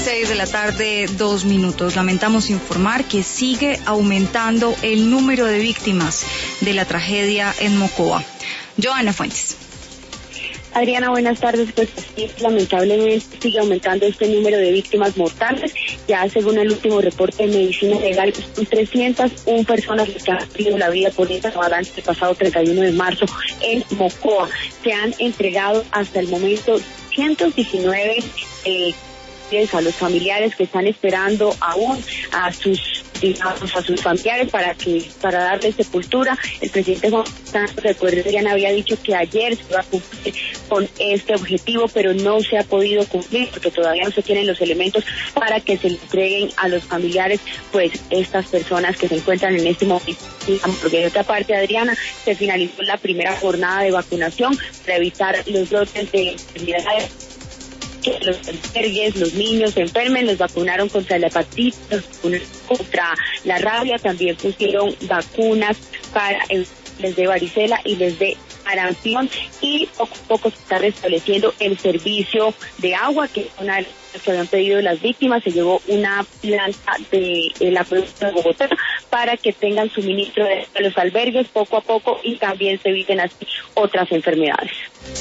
6 de la tarde, 2 minutos. Lamentamos informar que sigue aumentando el número de víctimas de la tragedia en Mocoa. Joana Fuentes. Adriana, buenas tardes. Pues sí, lamentablemente sigue aumentando este número de víctimas mortales. Ya según el último reporte de Medicina Legal, son 301 personas las que han perdido la vida por esta avalancha el pasado 31 de marzo en Mocoa. Se han entregado hasta el momento 119 a los familiares que están esperando aún a sus familiares para darles sepultura. El presidente Juan Santos, recuerden, Adriana, había dicho que ayer se iba a cumplir con este objetivo, pero no se ha podido cumplir porque todavía no se tienen los elementos para que se le entreguen a los familiares, pues, estas personas que se encuentran en este momento. Porque de otra parte, Adriana, se finalizó la primera jornada de vacunación para evitar los brotes de enfermedades. Que los albergues, los niños se enfermen, los vacunaron contra la hepatitis, los vacunaron contra la rabia, también pusieron vacunas para les de varicela y les de sarampión, y poco a poco se está restableciendo el servicio de agua, que es una de las que habían pedido las víctimas. Se llevó una planta de la provincia de Bogotá para que tengan suministro de los albergues poco a poco y también se eviten así otras enfermedades.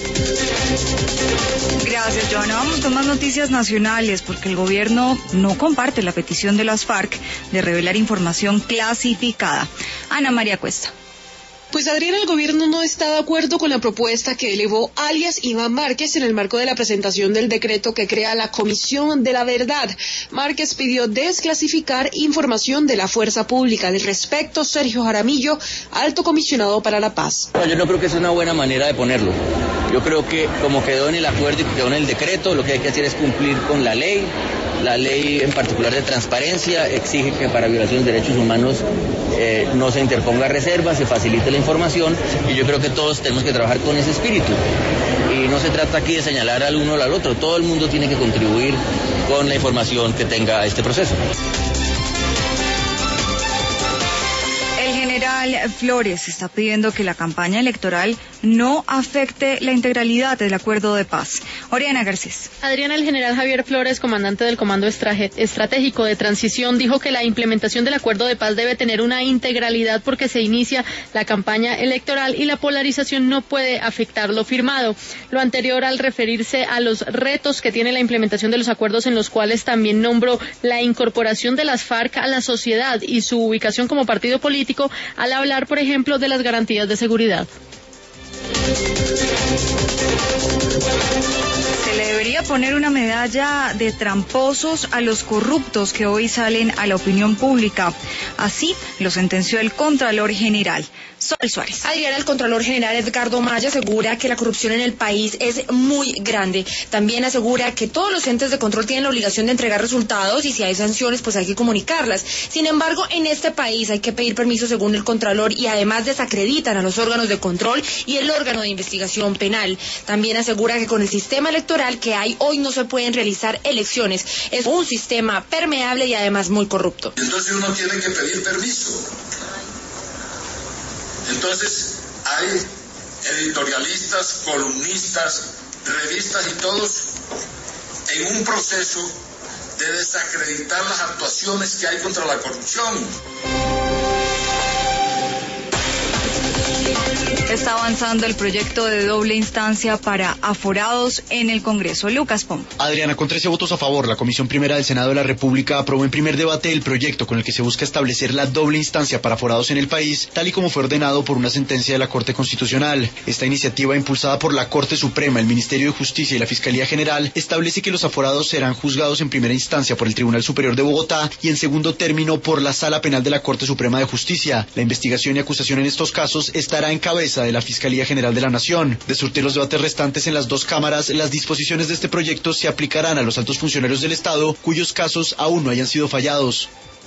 Gracias, Joana. Vamos con más noticias nacionales, porque el gobierno no comparte la petición de las FARC de revelar información clasificada. Ana María Cuesta. Pues Adriana, el gobierno no está de acuerdo con la propuesta que elevó alias Iván Márquez en el marco de la presentación del decreto que crea la Comisión de la Verdad. Márquez pidió desclasificar información de la fuerza pública. Al respecto, Sergio Jaramillo, alto comisionado para la paz. Yo no creo que sea una buena manera de ponerlo. Yo creo que como quedó en el acuerdo y quedó en el decreto, lo que hay que hacer es cumplir con la ley. La ley en particular de transparencia exige que para violaciones de derechos humanos no se interponga reserva, se facilite la información, y yo creo que todos tenemos que trabajar con ese espíritu. Y no se trata aquí de señalar al uno o al otro, todo el mundo tiene que contribuir con la información que tenga este proceso. El general Flores está pidiendo que la campaña electoral no afecte la integralidad del acuerdo de paz. Oriana Garcés. Adriana, el general Javier Flores, comandante del Comando Estratégico de Transición, dijo que la implementación del acuerdo de paz debe tener una integralidad porque se inicia la campaña electoral y la polarización no puede afectar lo firmado. Lo anterior al referirse a los retos que tiene la implementación de los acuerdos, en los cuales también nombró la incorporación de las FARC a la sociedad y su ubicación como partido político, al hablar, por ejemplo, de las garantías de seguridad. Se le debería poner una medalla de tramposos a los corruptos que hoy salen a la opinión pública. Así lo sentenció el Contralor General. Sol Suárez. Adriana, el Contralor General Edgardo Maya asegura que la corrupción en el país es muy grande. También asegura que todos los entes de control tienen la obligación de entregar resultados y si hay sanciones, pues hay que comunicarlas. Sin embargo, en este país hay que pedir permiso según el Contralor y además desacreditan a los órganos de control y el órgano de investigación penal. También asegura que con el sistema electoral que hay hoy no se pueden realizar elecciones. Es un sistema permeable y además muy corrupto. Entonces uno tiene que pedir permiso. Entonces hay editorialistas, columnistas, revistas y todos en un proceso de desacreditar las actuaciones que hay contra la corrupción. Está avanzando el proyecto de doble instancia para aforados en el Congreso. Lucas Pombo. Adriana, con 13 votos a favor, la Comisión Primera del Senado de la República aprobó en primer debate el proyecto con el que se busca establecer la doble instancia para aforados en el país, tal y como fue ordenado por una sentencia de la Corte Constitucional. Esta iniciativa, impulsada por la Corte Suprema, el Ministerio de Justicia y la Fiscalía General, establece que los aforados serán juzgados en primera instancia por el Tribunal Superior de Bogotá y en segundo término por la Sala Penal de la Corte Suprema de Justicia. La investigación y acusación en estos casos estará en cabeza de la Fiscalía General de la Nación. De surtir los debates restantes en las dos cámaras, las disposiciones de este proyecto se aplicarán a los altos funcionarios del Estado cuyos casos aún no hayan sido fallados.